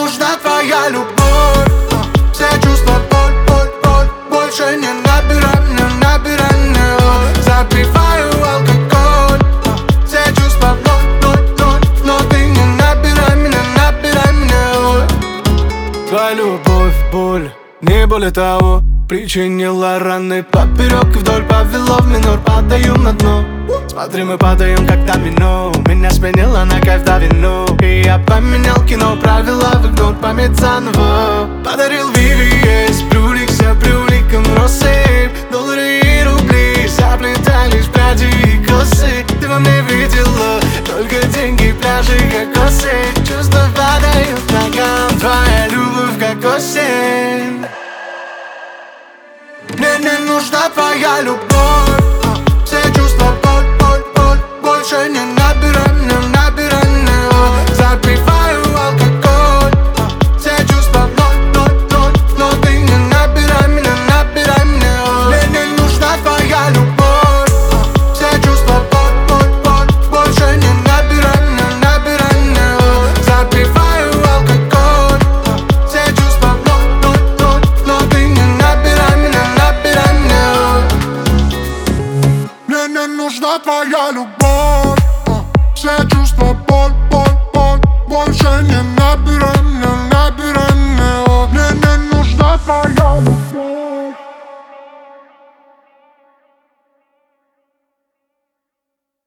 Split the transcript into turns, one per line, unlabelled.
нужна твоя любовь. Все чувства боль, боль, боль. Больше не набирай мне, набирай мне. Запиваю алкоголь. Все чувства ноль, ноль, ноль. Но ты не набирай меня, набирай мне. Твоя любовь, боль, не более того, причинила раны поперек и вдоль, повело в минор, падаю на дно. Смотри, мы падаем как домино. Меня сменила на кайф да вино. И я поменял кино, правила в игнор, память заново. Подарил VVS, привлекся привлеком россыпь. Доллары и рубли заплетались в пряди и косы. Ты во мне видела только деньги, пляжи, кокосы. Чувства падают к ногам, твоя любовь как осень. Мне не нужна твоя любовь. Все чувства боль, боль, боль. Больше не набирай мне, набирай мне. Запиваю алкоголь. Все чувства ноль, ноль, ноль. Но ты не набирай меня, набирай мне. Мне не нужна твоя любовь. Все чувства боль, боль, боль. Больше не набирай мне, набирай мне. Запиваю алкоголь. Все чувства ноль, ноль, ноль. Но ты не набирай меня, набирай мне. Мне не нужна твоя любовь. Все чувства